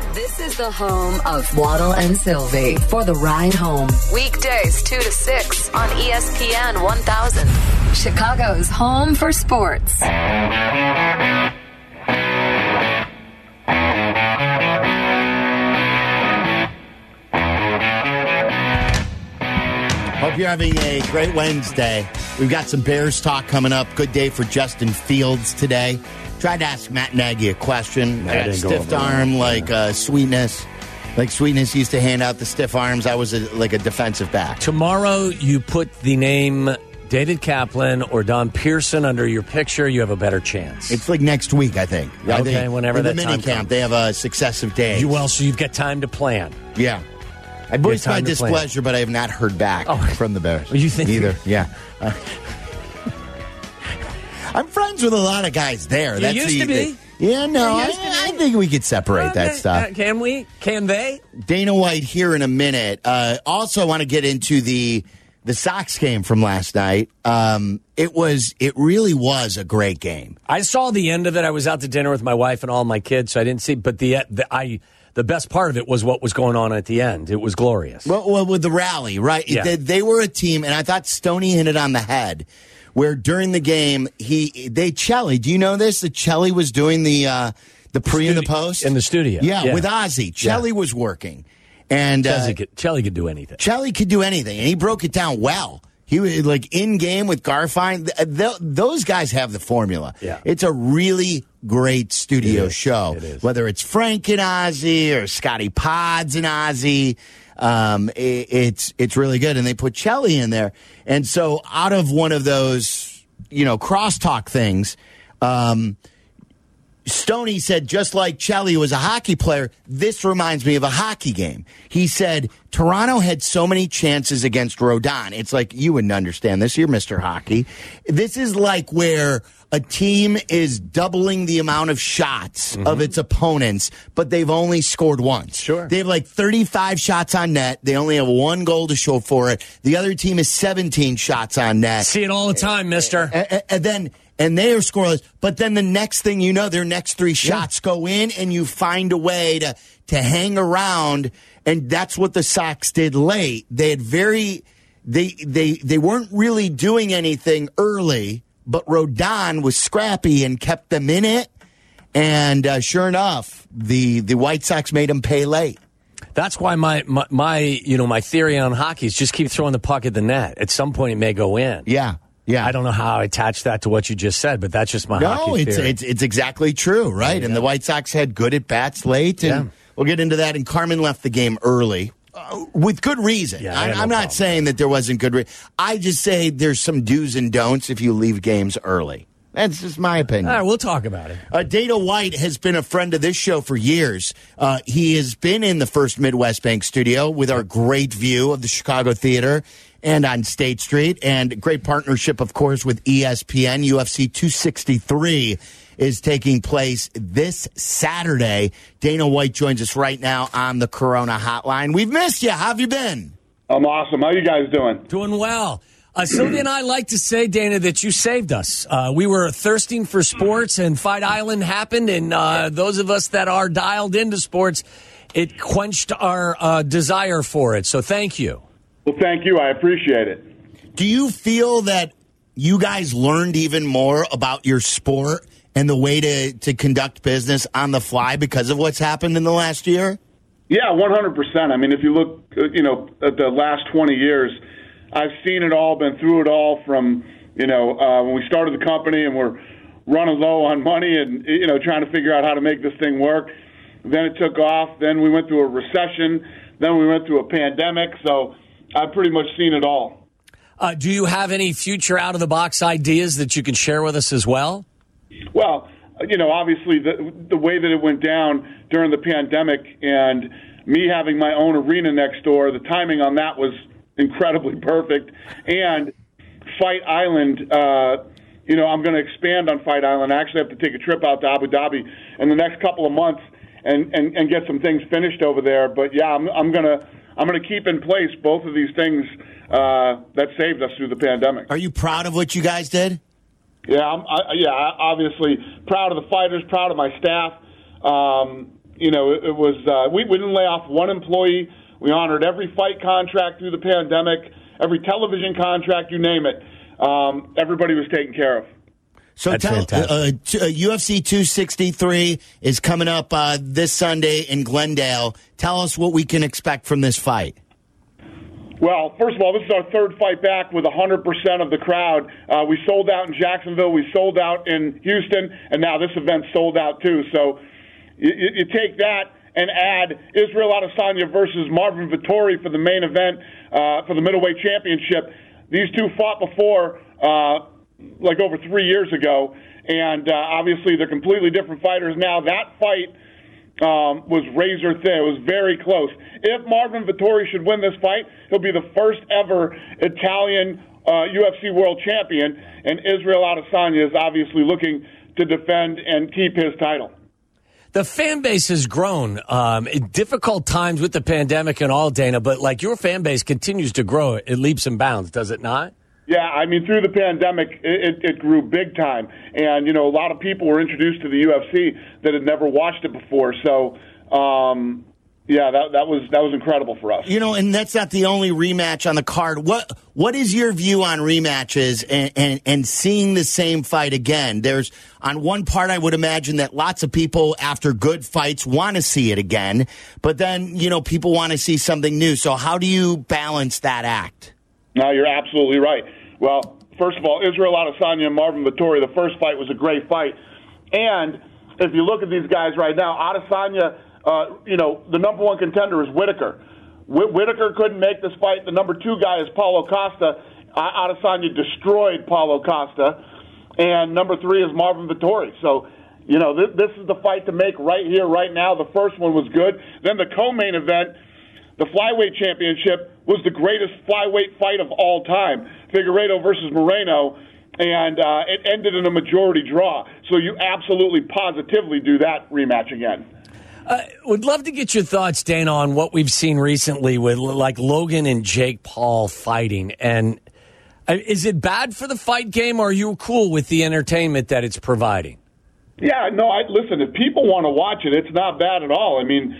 This is the home of Waddle and Sylvie for the ride home. Weekdays 2 to 6 on ESPN 1000. Chicago's home for sports. Hope you're having a great Wednesday. We've got some Bears talk coming up. Good day for Justin Fields today. Tried to ask Matt Nagy a question. I got a stiff arm like Sweetness. Like Sweetness used to hand out the stiff arms. I was like a defensive back. Tomorrow you put the name David Kaplan or Don Pearson under your picture, you have a better chance. It's like next week, I think. Okay, whenever that time time comes. The mini camp, they have a successive day. So you've got time to plan. Yeah. I voiced my displeasure, but I have not heard back from the Bears. You think either? Yeah. I'm friends with a lot of guys there. You used to be. I think we could separate that stuff. Can we? Can they? Dana White here in a minute. Also, want to get into the Sox game from last night. It really was a great game. I saw the end of it. I was out to dinner with my wife and all my kids, so I didn't see. But the best part of it was what was going on at the end. It was glorious. Well, with the rally, right? Yeah. They were a team, and I thought Stoney hit it on the head. Where during the game, Chelly, do you know this? That Chelly was doing the pre and the post? In the studio. Yeah, with Ozzie. Chelly was working. And Chelly could do anything. Chelly could do anything, and he broke it down well. He was like in game with Garfien. Those guys have the formula. Yeah. It's a really great studio show. It is. Whether it's Frank and Ozzie or Scotty Pods and Ozzie. It's really good, and they put Chelly in there, and so out of one of those crosstalk things, Stoney said, just like Chelly was a hockey player, this reminds me of a hockey game. He said Toronto had so many chances against Rodon. It's like, you wouldn't understand this. You're Mr. Hockey. This is like where a team is doubling the amount of shots of its opponents, but they've only scored once. Sure. They have like 35 shots on net. They only have one goal to show for it. The other team is 17 shots on net. See it all the time, mister. And they are scoreless. But then the next thing you know, their next three shots go in, and you find a way to hang around. And that's what the Sox did late. They had they weren't really doing anything early, but Rodon was scrappy and kept them in it. And sure enough, the White Sox made them pay late. That's why my theory on hockey is just keep throwing the puck at the net. At some point, it may go in. Yeah. Yeah. I don't know how I attach that to what you just said, but that's just my hockey theory. It's exactly true, right? Yeah. And the White Sox had good at-bats late, and we'll get into that. And Carmen left the game early with good reason. Yeah, I'm not saying that there wasn't good reason. I just say there's some do's and don'ts if you leave games early. That's just my opinion. All right, we'll talk about it. Dana White has been a friend of this show for years. He has been in the First Midwest Bank studio with our great view of the Chicago Theater and on State Street, and great partnership, of course, with ESPN. UFC 263 is taking place this Saturday. Dana White joins us right now on the Corona Hotline. We've missed you. How have you been? I'm awesome. How you guys doing? Doing well. Sylvia and I like to say, Dana, that you saved us. We were thirsting for sports, and Fight Island happened, and those of us that are dialed into sports, it quenched our desire for it. So thank you. Well, thank you. I appreciate it. Do you feel that you guys learned even more about your sport and the way to conduct business on the fly because of what's happened in the last year? Yeah, 100%. I mean, if you look, at the last 20 years, I've seen it all, been through it all from, when we started the company and we're running low on money and, trying to figure out how to make this thing work. Then it took off. Then we went through a recession. Then we went through a pandemic. So I've pretty much seen it all. Do you have any future out-of-the-box ideas that you can share with us as well? Well, obviously the way that it went down during the pandemic and me having my own arena next door, the timing on that was incredibly perfect. And Fight Island, I'm going to expand on Fight Island. I actually have to take a trip out to Abu Dhabi in the next couple of months and get some things finished over there. But yeah, I'm going to keep in place both of these things that saved us through the pandemic. Are you proud of what you guys did? Yeah, obviously proud of the fighters, proud of my staff. it was we didn't lay off one employee. We honored every fight contract through the pandemic, every television contract, you name it. Everybody was taken care of. So UFC 263 is coming up this Sunday in Glendale. Tell us what we can expect from this fight. Well, first of all, this is our third fight back with 100% of the crowd. We sold out in Jacksonville, we sold out in Houston, and now this event's sold out too. So you take that and add Israel Adesanya versus Marvin Vettori for the main event for the middleweight championship. These two fought before, like over 3 years ago, and obviously they're completely different fighters now. That fight was razor thin. It was very close. If Marvin Vettori should win this fight, he'll be the first ever Italian UFC world champion, and Israel Adesanya is obviously looking to defend and keep his title. The fan base has grown in difficult times with the pandemic and all, Dana, but like your fan base continues to grow at leaps and bounds, does it not? Yeah, I mean, through the pandemic, it grew big time. And, a lot of people were introduced to the UFC that had never watched it before. So, that was incredible for us. And that's not the only rematch on the card. What is your view on rematches and seeing the same fight again? There's, on one part, I would imagine that lots of people after good fights want to see it again. But then, people want to see something new. So how do you balance that act? No, you're absolutely right. Well, first of all, Israel Adesanya and Marvin Vettori, the first fight was a great fight. And if you look at these guys right now, Adesanya, the number one contender is Whitaker. Whitaker couldn't make this fight. The number two guy is Paulo Costa. Adesanya destroyed Paulo Costa. And number three is Marvin Vettori. So, this is the fight to make right here, right now. The first one was good. Then the co-main event, the flyweight championship, was the greatest flyweight fight of all time. Figueiredo versus Moreno, and it ended in a majority draw. So you absolutely, positively do that rematch again. Would love to get your thoughts, Dana, on what we've seen recently with like Logan and Jake Paul fighting. And is it bad for the fight game, or are you cool with the entertainment that it's providing? Yeah, no, listen, if people want to watch it, it's not bad at all. I mean,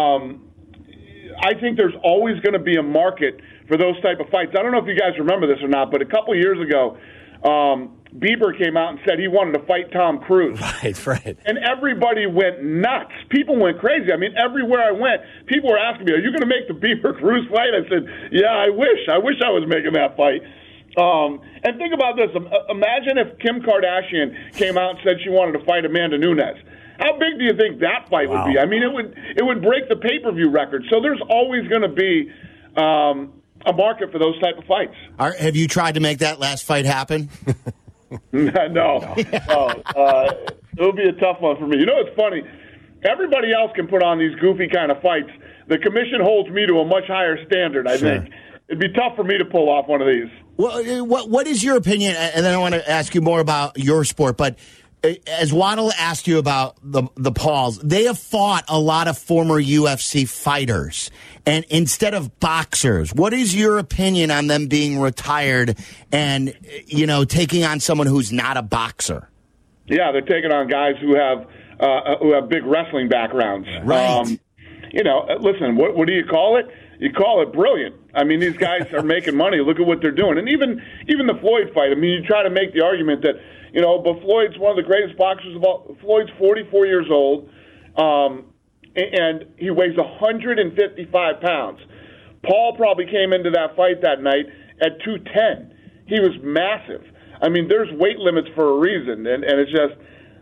I think there's always going to be a market for those type of fights. I don't know if you guys remember this or not, but a couple years ago, Bieber came out and said he wanted to fight Tom Cruise. Right. And everybody went nuts. People went crazy. I mean, everywhere I went, people were asking me, are you going to make the Bieber-Cruise fight? I said, yeah, I wish. I wish I was making that fight. And think about this. Imagine if Kim Kardashian came out and said she wanted to fight Amanda Nunes. How big do you think that fight would be? I mean, it would break the pay-per-view record. So there's always going to be a market for those type of fights. Have you tried to make that last fight happen? No. It would be a tough one for me. It's funny. Everybody else can put on these goofy kind of fights. The commission holds me to a much higher standard, I think. It'd be tough for me to pull off one of these. Well, what is your opinion? And then I want to ask you more about your sport, but as Waddle asked you about the Pauls, they have fought a lot of former UFC fighters, and instead of boxers. What is your opinion on them being retired and taking on someone who's not a boxer? Yeah, they're taking on guys who have big wrestling backgrounds. Right. Listen, what do you call it? You call it brilliant. I mean, these guys are making money. Look at what they're doing, and even the Floyd fight. I mean, you try to make the argument that. But Floyd's one of the greatest boxers of all. Floyd's 44 years old, and he weighs 155 pounds. Paul probably came into that fight that night at 210. He was massive. I mean, there's weight limits for a reason, and it's just,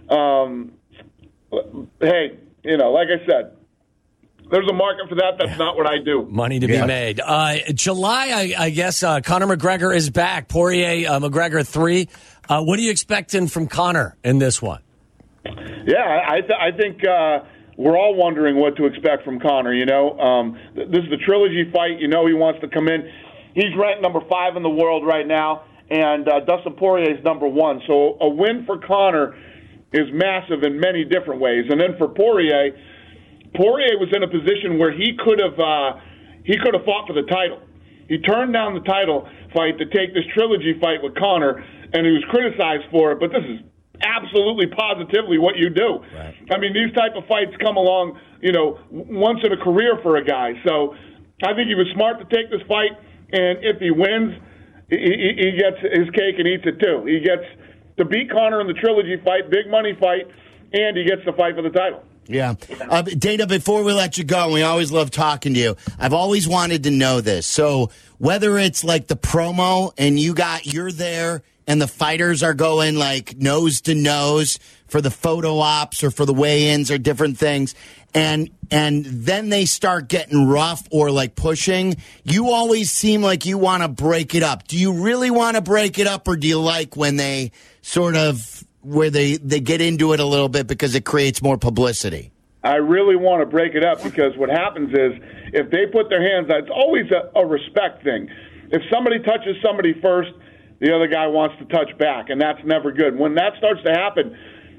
hey, like I said, there's a market for that. That's not what I do. Money to be made. July, I guess, Conor McGregor is back. Poirier, McGregor 3. What are you expecting from Conor in this one? Yeah, I think we're all wondering what to expect from Conor. This is the trilogy fight. He wants to come in. He's ranked number 5 in the world right now, and Dustin Poirier is number 1. So a win for Conor is massive in many different ways. And then for Poirier was in a position where he could have fought for the title. He turned down the title fight to take this trilogy fight with Conor, and he was criticized for it. But this is absolutely positively what you do. Right. I mean, these type of fights come along, once in a career for a guy. So I think he was smart to take this fight, and if he wins, he gets his cake and eats it too. He gets to beat Conor in the trilogy fight, big money fight, and he gets to fight for the title. Yeah. Dana, before we let you go, we always love talking to you. I've always wanted to know this. So whether it's like the promo and you're there and the fighters are going like nose to nose for the photo ops or for the weigh-ins or different things, and then they start getting rough or like pushing, you always seem like you want to break it up. Do you really want to break it up, or do you like when they sort of where they get into it a little bit because it creates more publicity? I really want to break it up, because what happens is if they put their hands out, it's always a respect thing. If somebody touches somebody first, the other guy wants to touch back, and that's never good. When that starts to happen,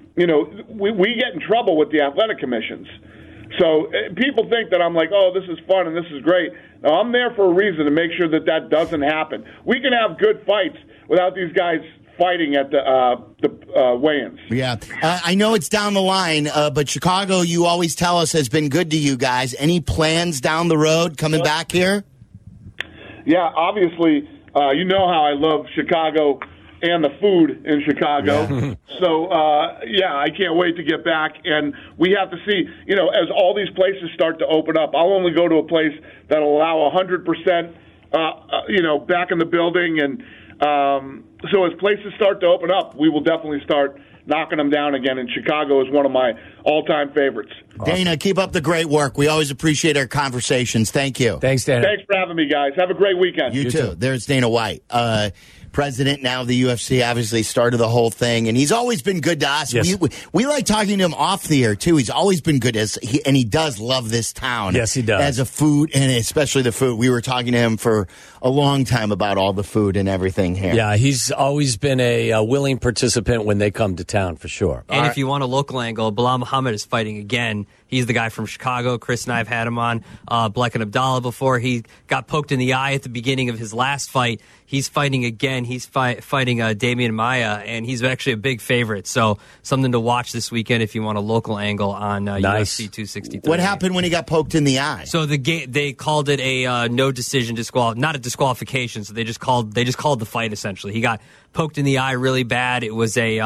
we get in trouble with the athletic commissions. So people think that I'm like, oh, this is fun and this is great. No, I'm there for a reason, to make sure that doesn't happen. We can have good fights without these guys fighting at the weigh-ins. Yeah. I know it's down the line, but Chicago, you always tell us, has been good to you guys. Any plans down the road coming back here? Yeah, obviously, you know how I love Chicago and the food in Chicago. Yeah. So, I can't wait to get back. And we have to see, as all these places start to open up, I'll only go to a place that'll allow 100%, back in the building. And so as places start to open up, we will definitely start knocking them down again. And Chicago is one of my all-time favorites. Awesome. Dana, keep up the great work. We always appreciate our conversations. Thank you. Thanks, Dana. Thanks for having me, guys. Have a great weekend. You too. There's Dana White. President now of the UFC, obviously started the whole thing, and he's always been good to us. Yes. We like talking to him off the air too. He's always been good, and he does love this town. Yes, he does. As a food, and especially the food. We were talking to him for a long time about all the food and everything here. Yeah, he's always been a willing participant when they come to town, for sure. And if you want a local angle, Bilal Muhammad is fighting again. He's the guy from Chicago. Chris and I have had him on Black and Abdallah before. He got poked in the eye at the beginning of his last fight. He's fighting again. He's fighting Damian Maia, and he's actually a big favorite. So something to watch this weekend if you want a local angle on UFC 263. What happened when he got poked in the eye? So they called it a no decision not a disqualification. So they just called the fight essentially. He got poked in the eye really bad. It was he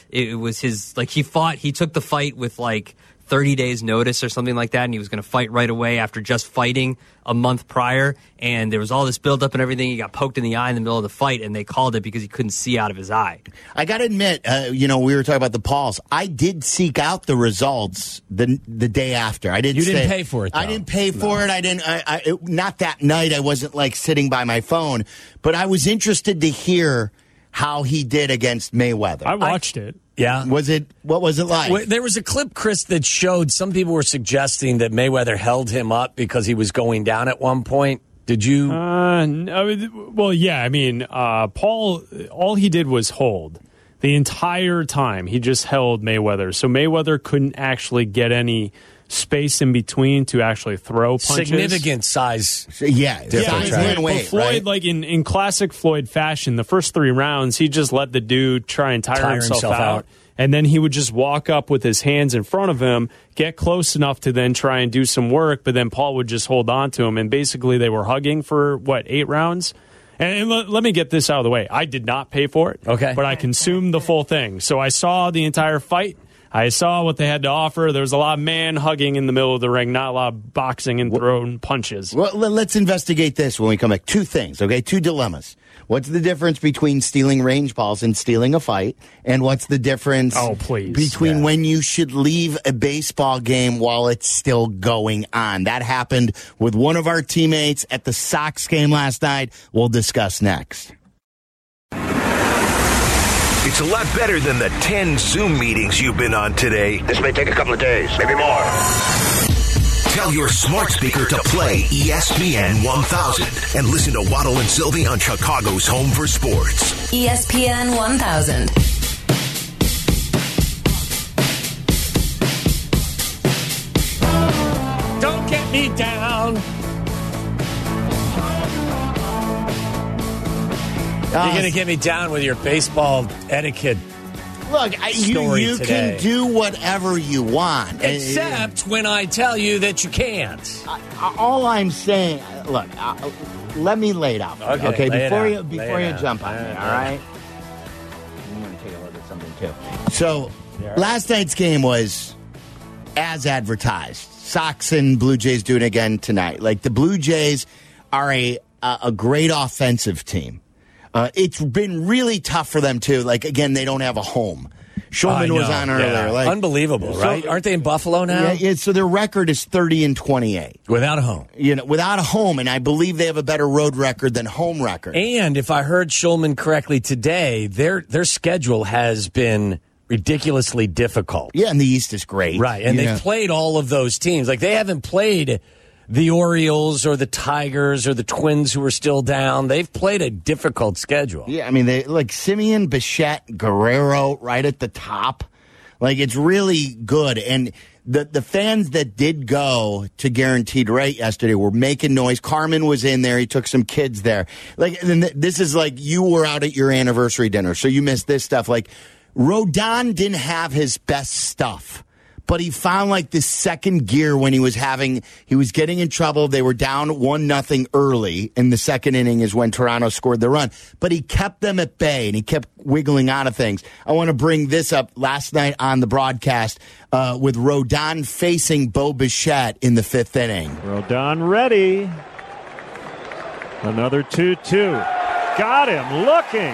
took the fight with 30 days notice or something like that, and he was going to fight right away after just fighting a month prior, and there was all this buildup and everything. He got poked in the eye in the middle of the fight, and they called it because he couldn't see out of his eye. I got to admit, we were talking about the Pauls. I did seek out the results the day after. I didn't. You didn't pay for it, though. I didn't pay for it. I didn't. Not that night. I wasn't sitting by my phone, but I was interested to hear how he did against Mayweather. I watched it. Yeah. What was it like? Well, there was a clip, Chris, that showed some people were suggesting that Mayweather held him up because he was going down at one point. Did you? Well, yeah. I mean, Paul, all he did was hold. The entire time, he just held Mayweather. So Mayweather couldn't actually get any space in between to actually throw punches. Significant size. Size and weight, Floyd, right? in classic Floyd fashion, the first 3 rounds, he just let the dude try and tire himself out. And then he would just walk up with his hands in front of him, get close enough to then try and do some work, but then Paul would just hold on to him. And basically they were hugging for, 8 rounds? And let me get this out of the way. I did not pay for it, okay, but I consumed the full thing. So I saw the entire fight. I saw what they had to offer. There was a lot of man hugging in the middle of the ring, not a lot of boxing and throwing punches. Well, let's investigate this when we come back. 2 things, okay? 2 dilemmas. What's the difference between stealing range balls and stealing a fight? And what's the difference between when you should leave a baseball game while it's still going on? That happened with one of our teammates at the Sox game last night. We'll discuss next. It's a lot better than the 10 Zoom meetings you've been on today. This may take a couple of days, maybe more. Tell your smart speaker to play ESPN 1000 and listen to Waddle and Sylvie on Chicago's Home for Sports. ESPN 1000. Don't get me down. You're going to get me down with your baseball etiquette. Look, you can do whatever you want. Except when I tell you that you can't. All I'm saying, look, let me lay it out. Okay, before you jump on me, all right? I'm going to take a look at something, too. So, last night's game was as advertised. Sox and Blue Jays doing it again tonight. Like, the Blue Jays are a great offensive team. It's been really tough for them, too. Like, again, they don't have a home. Shulman was on earlier. Yeah. Like, unbelievable, right? Aren't they in Buffalo now? Yeah, so their record is 30-28. Without a home. Without a home, and I believe they have a better road record than home record. And if I heard Shulman correctly today, their schedule has been ridiculously difficult. Yeah, and the East is great. Right, and they've played all of those teams. Like, they haven't played the Orioles or the Tigers or the Twins who are still down. They've played a difficult schedule. Yeah, I mean, they like Simeon, Bichette, Guerrero right at the top. Like, it's really good. And the fans that did go to Guaranteed Rate yesterday were making noise. Carmen was in there. He took some kids there. Like, and this is like you were out at your anniversary dinner, so you missed this stuff. Like, Rodon didn't have his best stuff. But he found like this second gear when he was getting in trouble. They were down 1-0 early in the second inning is when Toronto scored the run. But he kept them at bay and he kept wiggling out of things. I want to bring this up last night on the broadcast with Rodon facing Bo Bichette in the fifth inning. Rodon ready. Another 2-2. Got him looking.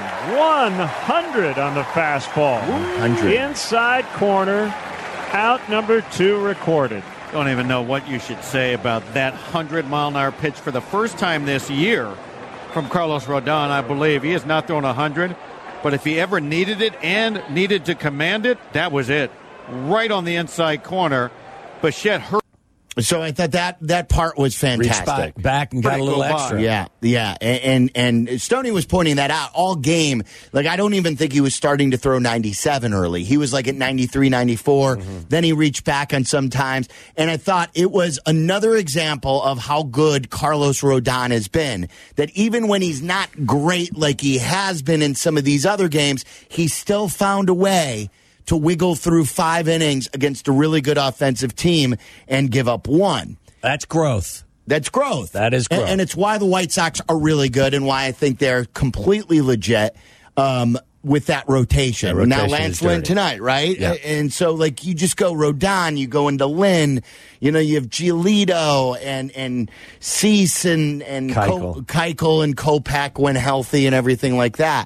100 on the fastball. 100. Inside corner. Out number 2 recorded. Don't even know what you should say about that 100-mile-an-hour pitch for the first time this year from Carlos Rodon, I believe. He has not thrown 100, but if he ever needed it and needed to command it, that was it. Right on the inside corner. Bichette hurt. So I thought that part was fantastic. Reached back and got a little extra. Yeah. And Stoney was pointing that out all game. Like, I don't even think he was starting to throw 97 early. He was like at 93, 94. Then he reached back on some times. And I thought it was another example of how good Carlos Rodon has been. That even when he's not great like he has been in some of these other games, he still found a way to wiggle through 5 innings against a really good offensive team and give up 1. That's growth. That's growth. That is growth. And it's why the White Sox are really good and why I think they're completely legit with that rotation. Now, Lance Lynn tonight, right? Yeah. And so, like, you just go Rodon, you go into Lynn, you have Giolito and Cease and Keuchel and Kopech when healthy and everything like that.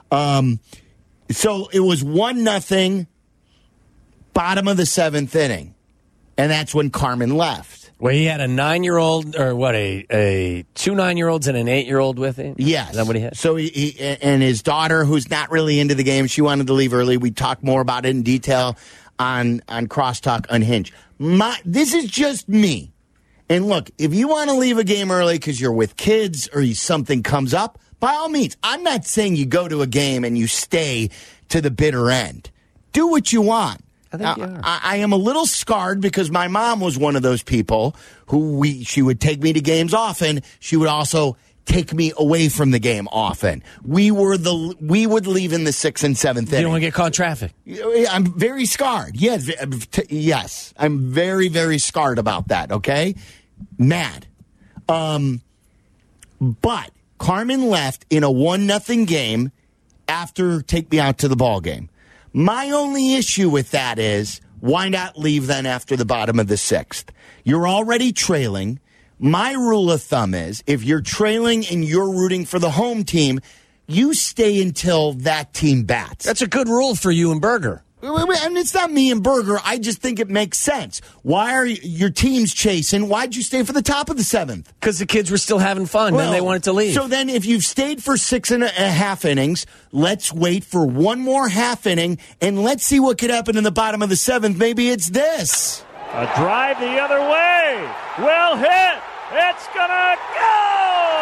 So it was 1-0, bottom of the 7th inning, and that's when Carmen left. Well, he had a 9-year-old, or what, a 2 9-year-olds and an 8-year-old with him? Yes. Is that what he had? So he and his daughter, who's not really into the game, she wanted to leave early. We talked more about it in detail on Crosstalk Unhinged. This is just me. And look, if you want to leave a game early because you're with kids or something comes up, by all means, I'm not saying you go to a game and you stay to the bitter end. Do what you want. I think you are. I am a little scarred because my mom was one of those people who she would take me to games often. She would also take me away from the game often. We would leave in the 6th and 7th inning. You don't want to get caught in traffic. I'm very scarred. Yes. I'm very, very scarred about that, okay? Mad. But Carmen left in a 1-0 game after take me out to the ball game. My only issue with that is, why not leave then after the bottom of the 6th? You're already trailing. My rule of thumb is, if you're trailing and you're rooting for the home team, you stay until that team bats. That's a good rule for you and Berger. And it's not me and Berger. I just think it makes sense. Why are your teams chasing? Why'd you stay for the top of the 7th? Because the kids were still having fun, and they wanted to leave. So then if you've stayed for 6.5 innings, let's wait for one more half inning, and let's see what could happen in the bottom of the 7th. Maybe it's this. A drive the other way. Well hit. It's going to go.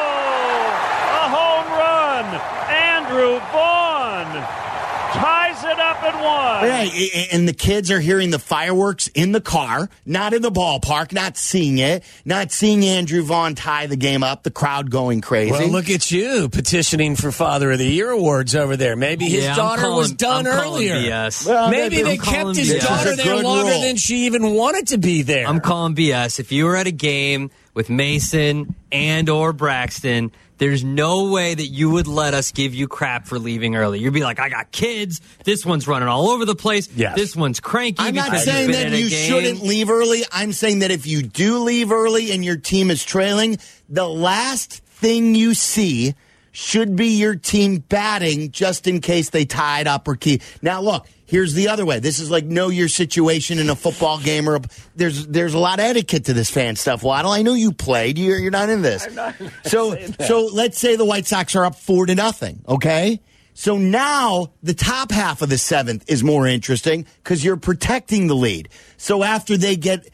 A home run. Andrew Vaughn ties it it up and one. Right, and the kids are hearing the fireworks in the car, not in the ballpark, not seeing it, not seeing Andrew Vaughn tie the game up, the crowd going crazy. Well, look at you petitioning for Father of the Year awards over there. Maybe his daughter was done earlier. BS. Well, maybe they kept his daughter there longer than she even wanted to be there. I'm calling BS. If you were at a game with Mason and or Braxton, there's no way that you would let us give you crap for leaving early. You'd be like, I got kids. This one's running all over the place. Yes. This one's cranky. I'm not saying that you shouldn't leave early. I'm saying that if you do leave early and your team is trailing, the last thing you see should be your team batting just in case they tie it up or keep. Now, look, here's the other way. This is like know your situation in a football game. There's a lot of etiquette to this fan stuff. Waddle, I know you played. You're not in this. I'm not so let's say the White Sox are up 4-0, okay? So now the top half of the seventh is more interesting because you're protecting the lead. So after they get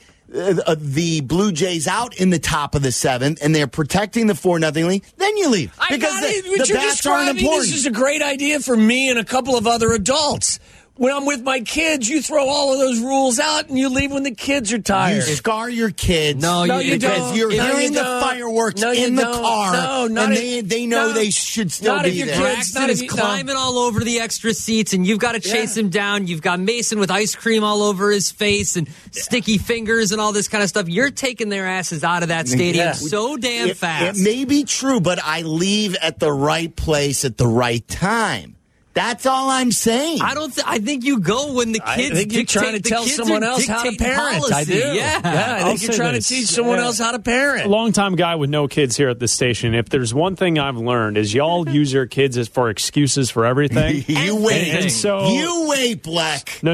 the Blue Jays out in the top of the seventh and they're protecting the 4-0 lead, then you leave. Because the bats aren't important. This is a great idea for me and a couple of other adults. When I'm with my kids, you throw all of those rules out and you leave when the kids are tired. You scar your kids. No, you because don't. You're hearing the fireworks in the car, and they know they should still be there. Braxton is climbing all over the extra seats, and you've got to chase him down. You've got Mason with ice cream all over his face and sticky fingers and all this kind of stuff. You're taking their asses out of that stadium so damn fast. It may be true, but I leave at the right place at the right time. That's all I'm saying. I think you go when the kids. I think you're trying to tell someone else how to parent. Policy. I do. Yeah, I think you're trying to teach someone else how to parent. Longtime guy with no kids here at the station. If there's one thing I've learned is y'all use your kids as for excuses for everything. You wait. And so you wait, Black. No.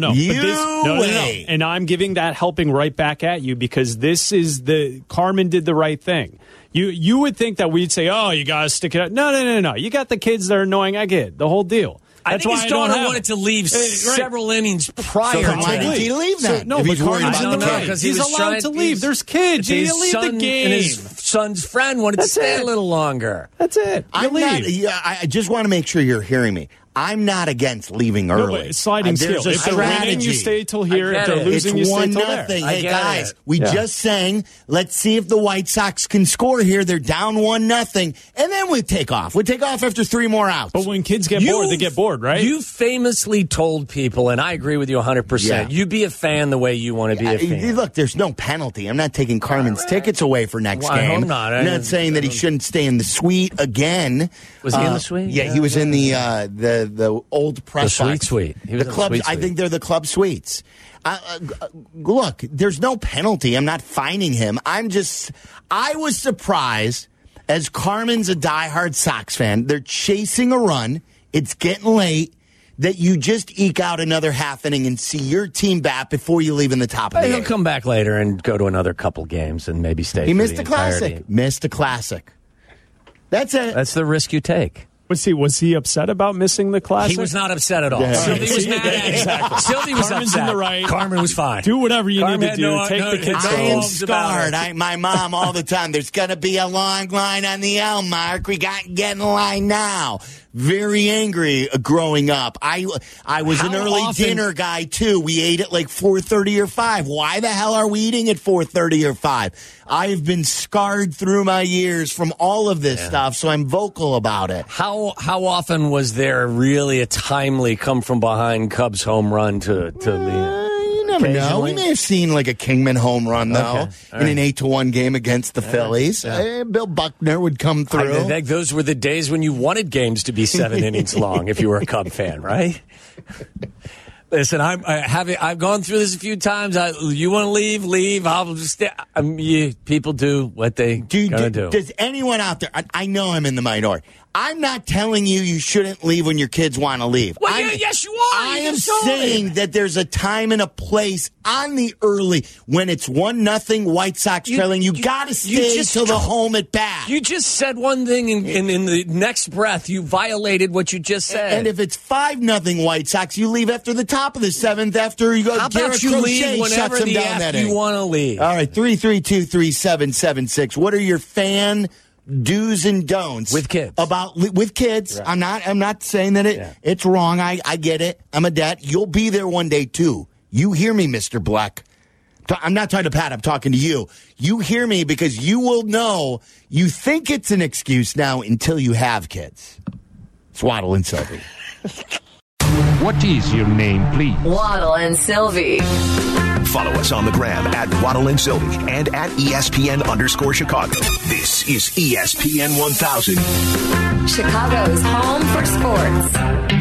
You wait. And I'm giving that helping right back at you because this is Carmen did the right thing. You would think that we'd say, oh, you got to stick it out. No. You got the kids that are annoying. I get it. The whole deal. I think his daughter wanted to leave several innings prior to why did he leave that? No, he's worried about the kids. because he's allowed to leave. There's kids. You leave the game. And his son's friend wanted to stay a little longer. That's it. I just want to make sure you're hearing me. I'm not against leaving early. Sliding scale. There's a strategy. You stay till here. If they're losing, you stay till there. Hey, guys, we just sang, let's see if the White Sox can score here. They're down 1-0. And then we take off. We take off after 3 more outs. But when kids get bored, they get bored, right? You famously told people, and I agree with you 100%, you be a fan the way you want to be a fan. Look, there's no penalty. I'm not taking Carmen's tickets away for next game. I'm not. I'm not saying that he shouldn't stay in the suite again. Was he in the suite? Yeah, he was in the old press box. Suite. He was the club. I think they're the club suites. Look, there's no penalty. I'm not fining him. I was surprised, as Carmen's a diehard Sox fan, they're chasing a run. It's getting late. That you just eke out another half inning and see your team bat before you leave in the top of the He'll eighth. come back later and go to another couple games and maybe stay. He missed a classic. Missed a classic. That's it. That's the risk you take. Was he upset about missing the classic? He was not upset at all. Yeah. Sylvie was mad at him. Exactly. Sylvie was Carmen's upset. in the right. Carmen was fine. Do whatever you need to do. Take the kids I am home. scarred. My mom all the time. There's going to be a long line on the L, Mark. We got to get in line now. Very angry growing up. I was an early dinner guy, too. We ate at like 4:30 or 5. Why the hell are we eating at 4:30 or 5? I have been scarred through my years from all of this stuff, so I'm vocal about it. How often was there really a timely come-from-behind Cubs home run to lead? You never know. We may have seen like a Kingman home run, though, in an 8-1 game against the Phillies. Bill Buckner would come through. I think those were the days when you wanted games to be 7 innings long if you were a Cub fan, right? Listen, I've gone through this a few times. You want to leave. I'll just stay. People do what they gotta do. Does anyone out there? I know I'm in the minority. I'm not telling you shouldn't leave when your kids want to leave. Well, yes, you are. I am saying that there's a time and a place on the early when it's 1-0 White Sox trailing. You got to stay till the home at bat. You just said one thing, and in the next breath, you violated what you just said. And if it's 5-0 White Sox, you leave after the top of the 7th. After you go, how about you leave whenever the F you want to leave? All right, 332-3776. What are your fan do's and don'ts with kids. With kids. Right. I'm not saying that it's wrong. I get it. I'm a dad. You'll be there one day too. You hear me, Mr. Black. I'm not talking to Pat. I'm talking to you. You hear me because you will know. You think it's an excuse now until you have kids. It's Waddle and Sylvie. What is your name, please? Waddle and Sylvie. Follow us on the gram at Waddle and Sylvie and at ESPN_Chicago. This is ESPN 1000. Chicago's home for sports.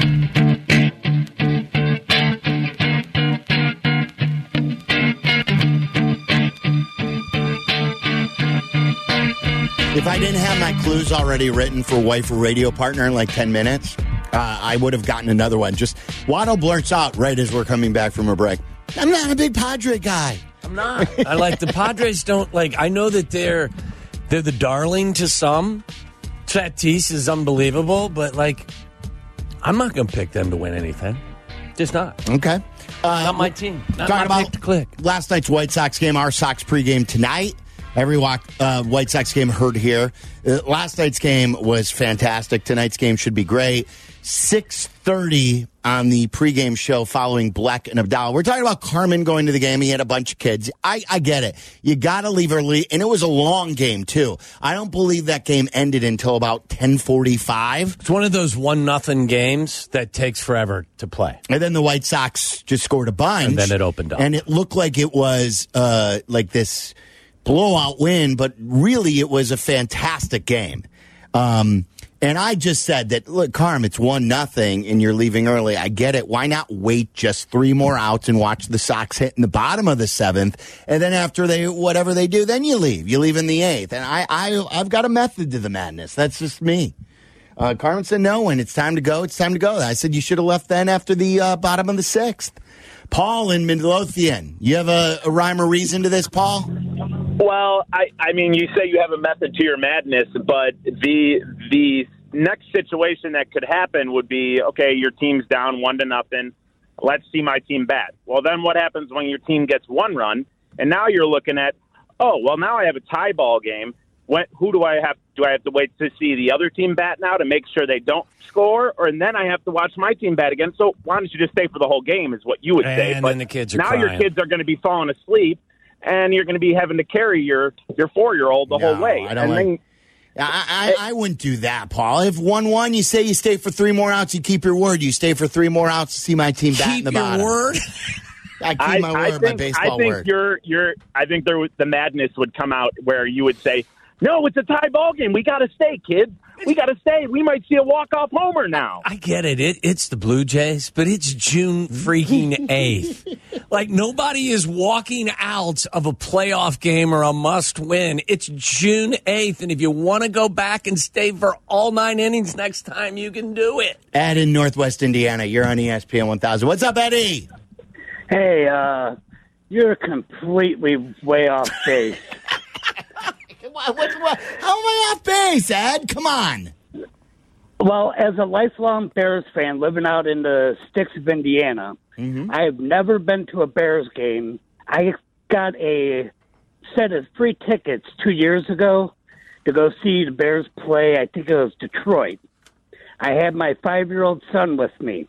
If I didn't have my clues already written for wife or radio partner in like 10 minutes, I would have gotten another one. Just Waddle blurts out right as we're coming back from a break. I'm not a big Padre guy. I'm not. I like the Padres don't like. I know that they're the darling to some. Tatis is unbelievable, but like, I'm not going to pick them to win anything. Just not. Okay. Not my team. Not talking my about pick to click. Last night's White Sox game, our Sox pregame tonight. Every White Sox game heard here. Last night's game was fantastic. Tonight's game should be great. 6:30 on the pregame show following Bleck and Abdallah. We're talking about Carmen going to the game. He had a bunch of kids. I get it. You got to leave early, and it was a long game, too. I don't believe that game ended until about 10:45. It's one of those 1-0 games that takes forever to play. And then the White Sox just scored a bunch. And then it opened up. And it looked like it was like this blowout win, but really it was a fantastic game. And I just said that, look, Carm, it's 1-0 and you're leaving early. I get it. Why not wait just 3 more outs and watch the Sox hit in the bottom of the 7th? And then after whatever they do, then you leave. You leave in the 8th. And I've got a method to the madness. That's just me. Carmen said, no, when it's time to go, it's time to go. I said, you should have left then after the bottom of the 6th. Paul in Midlothian. You have a rhyme or reason to this, Paul? Well, I mean, you say you have a method to your madness, but the next situation that could happen would be, okay, your team's down 1-0. Let's see my team bat. Well, then what happens when your team gets 1 run, and now you're looking at, oh, well, now I have a tie ball game. Who do I have? Do I have to wait to see the other team bat now to make sure they don't score, or then I have to watch my team bat again? So why don't you just stay for the whole game? Is what you would say. And then the kids are now crying. Your kids are going to be falling asleep, and you're going to be having to carry your 4-year-old the whole way. I wouldn't do that, Paul. If 1-1, you say you stay for 3 more outs, you keep your word. You stay for 3 more outs to see my team bat in the bottom. Keep your word? I keep my word, my baseball word. I think the madness would come out where you would say, no, it's a tie ball game. We got to stay, kids. We got to stay. We might see a walk-off homer now. I get it. It's the Blue Jays, but it's June freaking 8th. Like, nobody is walking out of a playoff game or a must-win. It's June 8th, and if you want to go back and stay for all 9 innings next time, you can do it. Ed in Northwest Indiana, you're on ESPN 1000. What's up, Eddie? Hey, you're completely way off base. How am I off base, Ed? Come on. Well, as a lifelong Bears fan living out in the sticks of Indiana, I have never been to a Bears game. I got a set of free tickets 2 years ago to go see the Bears play. I think it was Detroit. I had my 5-year-old son with me.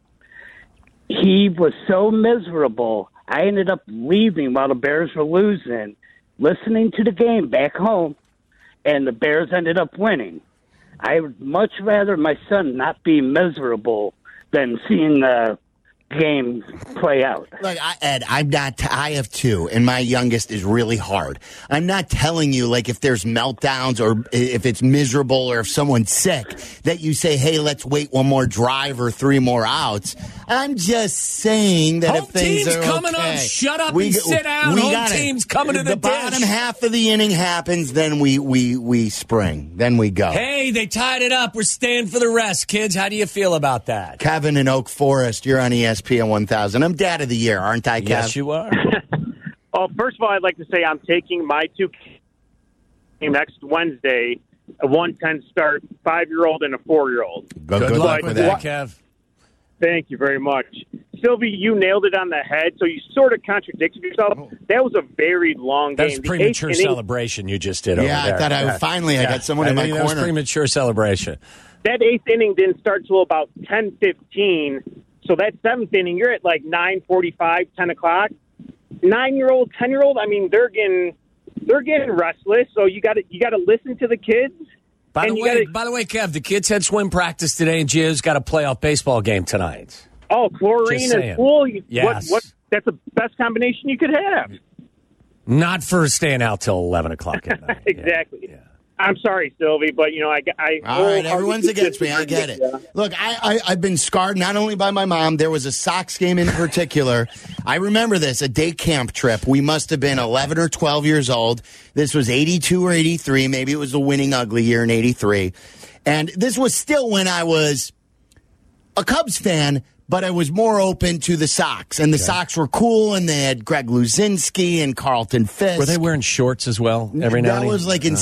He was so miserable, I ended up leaving while the Bears were losing, listening to the game back home, and the Bears ended up winning. I would much rather my son not be miserable than seeing the game play out. Look, Ed, I have 2, and my youngest is really hard. I'm not telling you, like, if there's meltdowns or if it's miserable or if someone's sick, that you say, hey, let's wait 1 more drive or 3 more outs. I'm just saying that home if things team's are coming okay, up. Shut up and sit down. Home team's coming to the dish. bottom half of the inning happens, then we spring. Then we go. Hey, they tied it up. We're staying for the rest, kids. How do you feel about that? Kevin in Oak Forest, you're on ESPN 1000. I'm Dad of the Year, aren't I, Kev? Yes, you are. Well, first of all, I'd like to say I'm taking my 2 next Wednesday, a 1:10 start, 5-year-old and a 4-year-old. Good luck with that, Kev. Thank you very much. Sylvie, you nailed it on the head, so you sort of contradicted yourself. That was a very long game. That's premature celebration you just did over there. I thought I got someone in my corner. That was premature celebration. That 8th inning didn't start till about 10:15, so that 7th inning, you're at like 9:45, 10 o'clock. 9-year-old, 10-year-old, I mean, they're getting restless, so you got to listen to the kids. By the way, Kev, the kids had swim practice today, and Gio's got a playoff baseball game tonight. Oh, chlorine and pool. Yes. What? That's the best combination you could have. Not for staying out till 11 o'clock at night. Exactly. Yeah. I'm sorry, Sylvie, but, I all right, everyone's against me. I get it. Yeah. Look, I've been scarred not only by my mom. There was a Sox game in particular. I remember this, a day camp trip. We must have been 11 or 12 years old. This was 82 or 83. Maybe it was the winning ugly year in 83. And this was still when I was a Cubs fan, but I was more open to the Sox. And the Sox were cool, and they had Greg Luzinski and Carlton Fisk. Were they wearing shorts as well every now and then? That was like in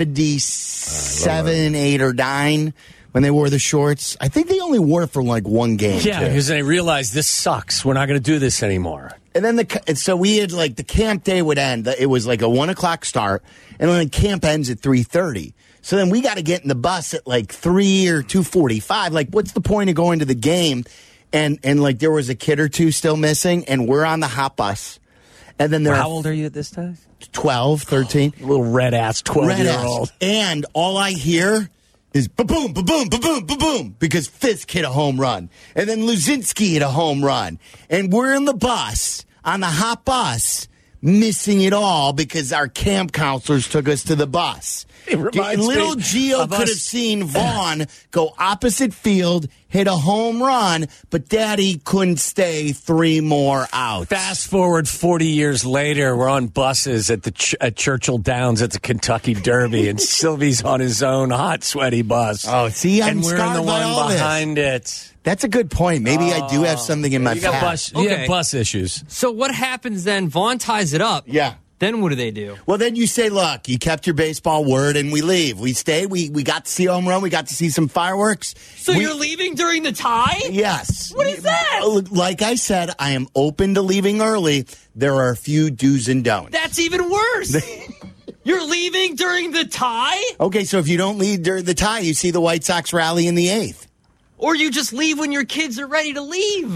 77, 8, or 9 when they wore the shorts. I think they only wore it for like one game. Yeah, because they realized this sucks. We're not going to do this anymore. And then so we had like the camp day would end. It was like a 1 o'clock start, and then the camp ends at 3:30. So then we got to get in the bus at like 3 or 2:45. Like, what's the point of going to the game? And like there was a kid or two still missing, and we're on the hot bus. And then how old are you at this time? 12, 13. Little red-ass 12-year-old. And all I hear is ba-boom, ba-boom, ba-boom, ba-boom, because Fisk hit a home run. And then Luzinski hit a home run. And we're in the bus, on the hot bus, missing it all because our camp counselors took us to the bus. Little Gio could have seen Vaughn go opposite field, hit a home run, but Daddy couldn't stay 3 more outs. Fast forward 40 years later, we're on buses at Churchill Downs at the Kentucky Derby, and Sylvie's on his own hot, sweaty bus. Oh, see, I'm and we're in the one behind it. That's a good point. Maybe I do have something in my past. You have bus issues. So what happens then? Vaughn ties it up. Yeah. Then what do they do? Well, then you say, look, you kept your baseball word, and we leave. We stay. We got to see home run. We got to see some fireworks. So you're leaving during the tie? Yes. What is that? Like I said, I am open to leaving early. There are a few do's and don'ts. That's even worse. You're leaving during the tie? Okay, so if you don't leave during the tie, you see the White Sox rally in the 8th. Or you just leave when your kids are ready to leave.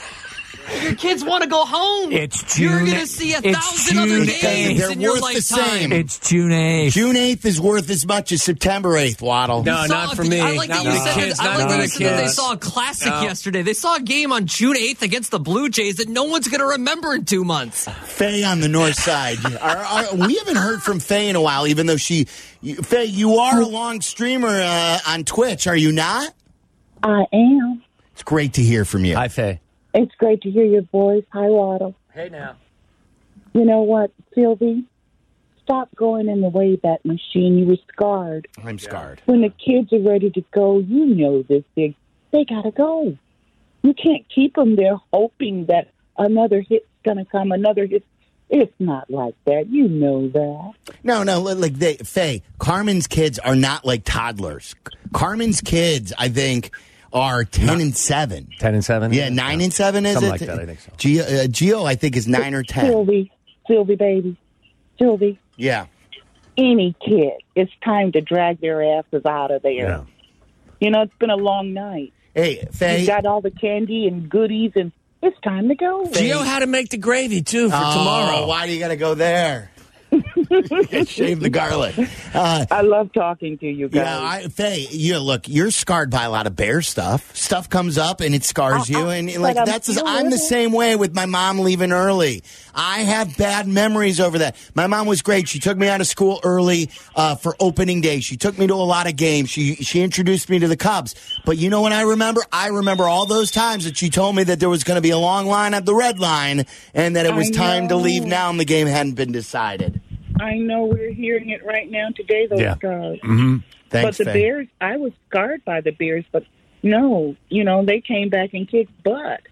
Your kids want to go home. It's June. You're going to see 1,000 other games in your lifetime. It's June 8th. June 8th is worth as much as September 8th, Waddle. No, not for me. I like that you said that they saw a classic yesterday. They saw a game on June 8th against the Blue Jays that no one's going to remember in 2 months. Faye on the north side. We haven't heard from Faye in a while, even though Faye, you are a long streamer on Twitch, are you not? I am. It's great to hear from you. Hi, Faye. It's great to hear your voice. Hi, Waddle. Hey, now. You know what, Sylvie? Stop going in the Wayback Machine. You were scarred. I'm scarred. When the kids are ready to go, you know this, Big. They got to go. You can't keep them there hoping that another hit's going to come, another hit. It's not like that. You know that. No. Like Faye, Carmen's kids are not like toddlers. Carmen's kids, I think, are 10 and 7. 10 and 7? Yeah, 9 and 7 is something it? Like that, I think so. Gio, I think, is 9 or 10. Sylvie, baby. Sylvie. Yeah. Any kid, it's time to drag their asses out of there. Yeah. You know, it's been a long night. Hey, Faye. You got all the candy and goodies, and it's time to go. Gio had to make the gravy, too, for tomorrow. Why do you got to go there? Shave the garlic. I love talking to you guys. Yeah, Faye, look, you're scarred by a lot of Bear stuff. Stuff comes up and it scars you, and like I'm the same way with my mom leaving early. I have bad memories over that. My mom was great. She took me out of school early for opening day. She took me to a lot of games. She introduced me to the Cubs. But you know what I remember? I remember all those times that she told me that there was going to be a long line at the red line and that it was time to leave now and the game hadn't been decided. I know we're hearing it right now today, those scars. Mm-hmm. Thanks, but the Faye. Bears, I was scarred by the Bears, but no, they came back and kicked butt.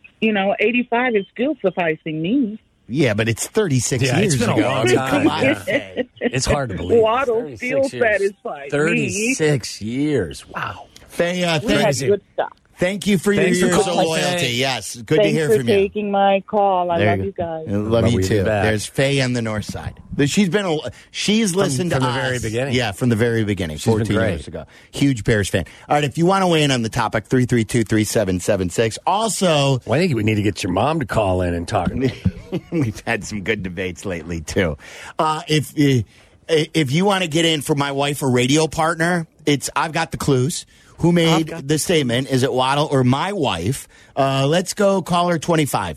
85 is still sufficing me. Yeah, but it's 36 years it's been ago. a long time. Come on. Yeah. It's hard to believe. Waddle still satisfied 36 years. Wow. Faye, we had good stuff. Thank you for your years of loyalty. Yes, good to hear from you. Thanks for taking my call. I love you guys. I love you too. There's Faye on the north side. She's listened from to the us. very beginning. Yeah, from the very beginning, She's 14 been great. years ago. Huge Bears fan. All right, if you want to weigh in on the topic, 332-3776. Also, I think we need to get your mom to call in and talk. We've had some good debates lately too. If you want to get in for my wife or radio partner, I've got the clues. Who made the statement? Is it Waddle or my wife? Let's go caller 25,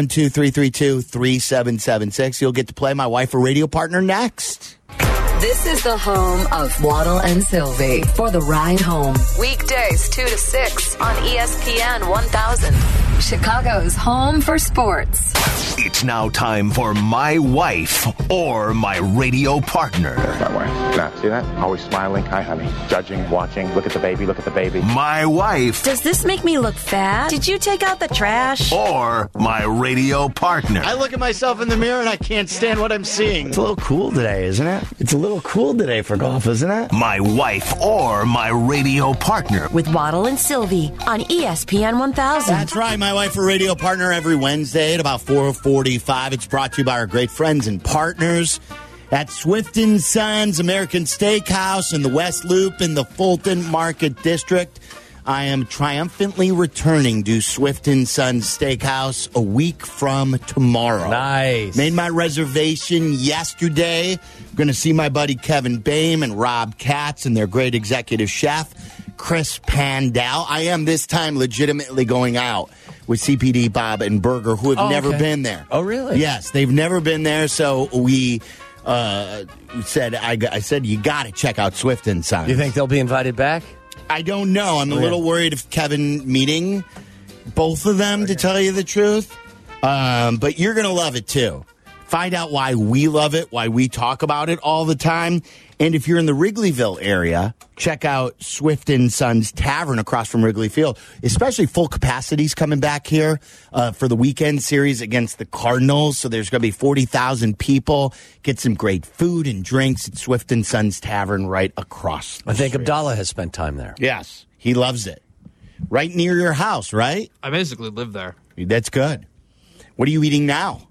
312-332-3776. You'll get to play my wife or radio partner next. This is the home of Waddle and Sylvie for the ride home. Weekdays 2 to 6 on ESPN 1000. Chicago's home for sports. It's now time for my wife or my radio partner. That's my wife. Now, see that? Always smiling. Hi, honey. Judging, watching. Look at the baby. Look at the baby. My wife. Does this make me look fat? Did you take out the trash? Or my radio partner. I look at myself in the mirror and I can't stand what I'm seeing. It's a little cool today, isn't it? It's a little cool today for golf, isn't it? My wife or my radio partner. With Waddle and Sylvie on ESPN 1000. That's right, my wife or radio partner every Wednesday at about 4:45. It's brought to you by our great friends and partners at Swift & Sons American Steakhouse in the West Loop in the Fulton Market District. I am triumphantly returning to Swift & Sons Steakhouse a week from tomorrow. Nice. Made my reservation yesterday. I'm going to see my buddy Kevin Boehm and Rob Katz and their great executive chef, Chris Pandal. I am this time legitimately going out with CPD, Bob, and Berger, who have never been there. Oh, really? Yes, they've never been there, so we said, I said, you got to check out Swift & Sons. You think they'll be invited back? I don't know. I'm a little worried of Kevin meeting both of them, to tell you the truth. But you're going to love it, too. Find out why we love it, why we talk about it all the time. And if you're in the Wrigleyville area, check out Swift & Sons Tavern across from Wrigley Field. Especially full capacities coming back here for the weekend series against the Cardinals. So there's going to be 40,000 people. Get some great food and drinks at Swift & Sons Tavern right across the I think street. Abdallah has spent time there. Yes, he loves it. Right near your house, right? I basically live there. That's good. What are you eating now?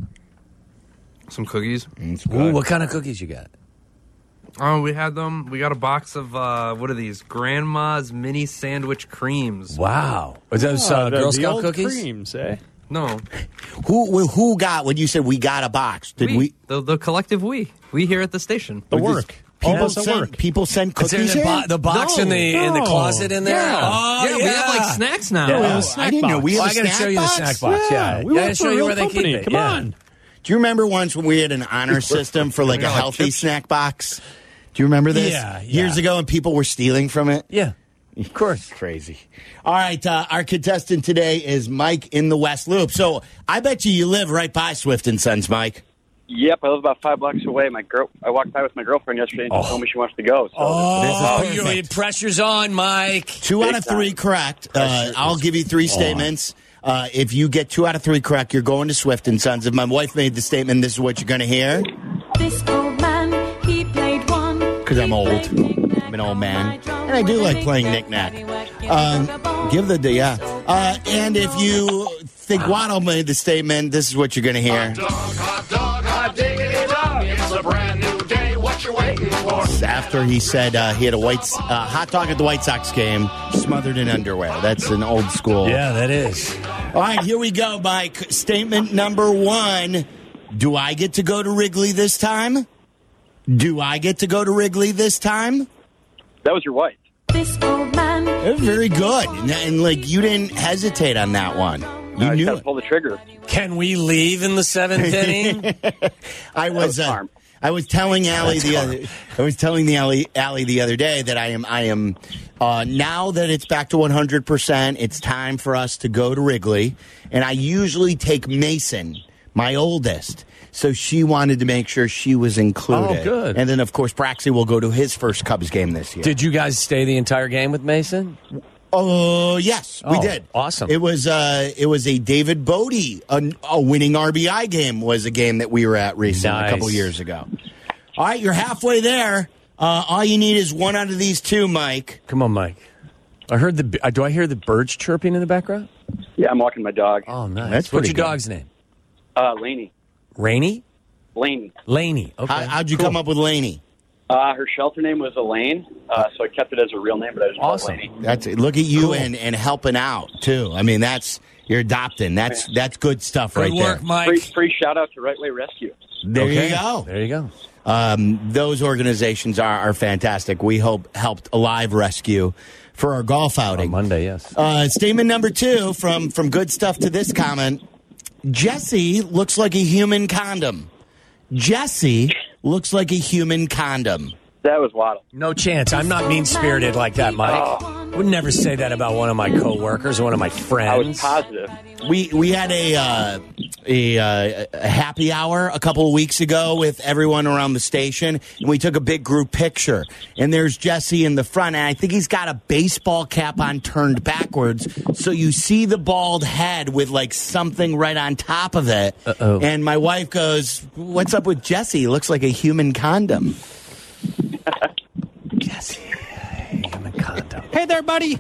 Some cookies. Ooh, what kind of cookies you got? Oh, we had them. We got a box of, what are these? Grandma's mini sandwich creams. Wow. Are those Girl Scout old cookies? Creams, eh? No. Who got, when you said we got a box? Did we? The collective we. We here at the station. The work. People send cookies in? The box in the closet in there? Yeah. Oh, yeah, we have like snacks now. Yeah, we have a snack I didn't know box. we had I a got to snack show you the box? snack box. Yeah. We Gotta work show for a you real where they keep company. it. Come Yeah. on. Do you remember once when we had an honor system for like a healthy snack box? Do you remember this? Yeah. Years ago, and people were stealing from it? Yeah. Of course. Crazy. All right, our contestant today is Mike in the West Loop. So I bet you live right by Swift & Sons, Mike. Yep, I live about 5 blocks away. I walked by with my girlfriend yesterday, and she told me she wants to go. So Pressure's on, Mike. 2 out of 3 correct. I'll give you 3 statements. If you get 2 out of 3 correct, you're going to Swift & Sons. If my wife made the statement, this is what you're going to hear. This old man, he played one. Because I'm old. I'm an old man. And I do like playing knick-knack. And if you think Waddle made the statement, this is what you're going to hear. Hot dog, hot diggity dog. It's a brand new day. What you waiting for? After he said he had a hot dog at the White Sox game, smothered in underwear. That's an old school. Yeah, that is. All right, here we go, Mike. Statement number 1. Do I get to go to Wrigley this time? Do I get to go to Wrigley this time? that was your wife. This old man. Very good. And like, you didn't hesitate on that one. You knew it. Pull the trigger. Can we leave in the 7th inning? I was telling Allie the other day that I am now that it's back to 100%, it's time for us to go to Wrigley, and I usually take Mason, my oldest. So she wanted to make sure she was included. Oh, good. And then, of course, Braxy will go to his first Cubs game this year. Did you guys stay the entire game with Mason? Oh, yes, we did. Awesome. It was a David Bodie, a winning RBI game was a game that we were at recently a couple years ago. All right, you're halfway there. All you need is 1 out of these 2, Mike. Come on, Mike. I heard do I hear the birds chirping in the background? Yeah, I'm walking my dog. Oh, nice. That's What's pretty your good. dog's name? Laney. Rainey? Laney. Laney. Okay. How'd you come up with Laney? Her shelter name was Elaine, so I kept it as a real name, but I just called Laney. Look at you and helping out too. I mean, you're adopting. That's good stuff right there. Good work, Mike. Free shout out to Right Way Rescue. There you go. There you go. Those organizations are fantastic. We helped Alive Rescue for our golf outing on Monday. Yes. Statement number 2 from Good Stuff to this comment. Jesse looks like a human condom. Jesse looks like a human condom. That was Waddle. No chance. I'm not mean-spirited like that, Mike. Would never say that about one of my coworkers or one of my friends. I was positive. We had a happy hour a couple of weeks ago with everyone around the station, and we took a big group picture. And there's Jesse in the front, and I think he's got a baseball cap on turned backwards, so you see the bald head with like something right on top of it. Uh-oh. And my wife goes, "What's up with Jesse? He looks like a human condom." Jesse, human condom. Hey there, buddy.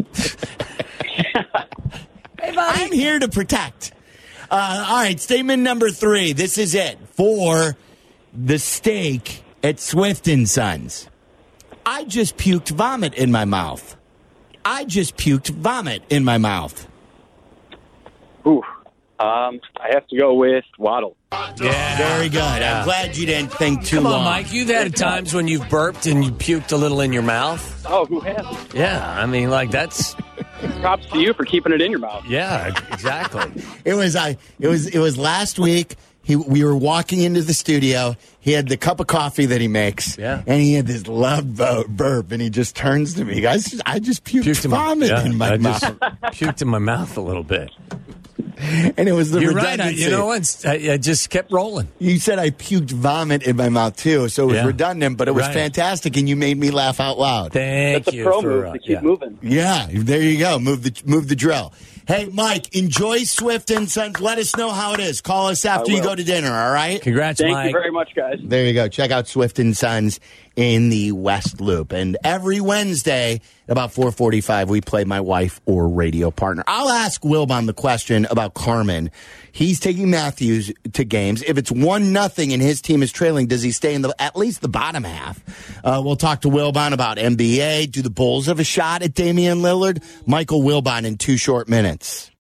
Hey, buddy. I'm here to protect. All right, statement number 3. This is it for the steak at Swift & Sons. I just puked vomit in my mouth. I just puked vomit in my mouth. Ooh. I have to go with Waddle. Yeah. Very good. I'm glad you didn't think too Come on, long. Mike. You've had times when you've burped and you puked a little in your mouth. Oh, who hasn't? Yeah, I mean, like that's. Props to you for keeping it in your mouth. Yeah, exactly. It was last week. We were walking into the studio. He had the cup of coffee that he makes, and he had this loud burp, and he just turns to me, guys. I just puked vomit in my mouth. Puked in my mouth a little bit. And it was the You're redundancy. right. You know what? I just kept rolling. You said I puked vomit in my mouth, too, so it was redundant, but it was fantastic, and you made me laugh out loud. Thank you. That's a pro move to keep moving. Yeah, there you go. Move the drill. Hey, Mike, enjoy Swift & Sons. Let us know how it is. Call us after you go to dinner, all right? Congrats, Mike. Mike. Thank you very much, guys. There you go. Check out Swift & Sons in the West Loop. And every Wednesday, about 4:45, we play My Wife or Radio Partner. I'll ask Wilbon the question about Carmen. He's taking Matthews to games. If it's 1-0 and his team is trailing, does he stay in at least the bottom half? We'll talk to Wilbon about NBA. Do the Bulls have a shot at Damian Lillard? Michael Wilbon in 2 short minutes.